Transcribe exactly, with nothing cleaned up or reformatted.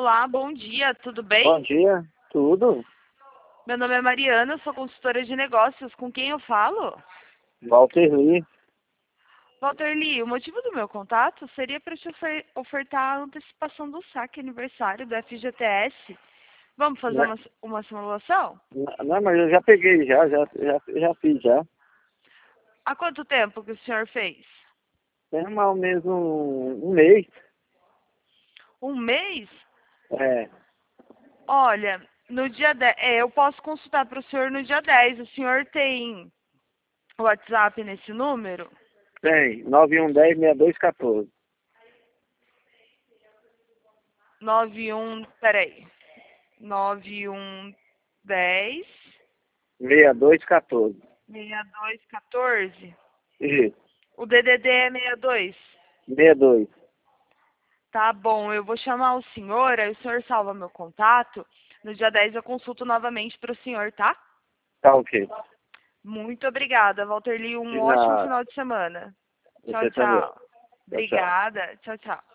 Olá, bom dia, tudo bem? Bom dia, tudo? Meu nome é Mariana, sou consultora de negócios. Com quem eu falo? Walter Lee. Walter Lee, o motivo do meu contato seria para te ofer- ofertar a antecipação do saque aniversário do F G T S. Vamos fazer Né? uma, uma simulação? Não, mas eu já peguei, já, já, já, já fiz, já. Há quanto tempo que o senhor fez? Tem mais ou menos um, um mês. Um mês? É, Olha, no dia dez, é, eu posso consultar para o senhor no dia dez. O senhor tem WhatsApp nesse número? tem, nove um um zero, seis dois um quatro. nove um, peraí. nove um dez seis dois um quatro. seis dois um quatro. Isso, O D D D é sessenta e dois. sessenta e dois. Tá bom, eu vou chamar o senhor, aí o senhor salva meu contato. No dia dez eu consulto novamente para o senhor, tá? Tá ok. Muito obrigada, Walter Lee. Um De ótimo nada. final de semana. Tchau, Você também. tchau. Tchau, tchau. Obrigada. Tchau, tchau.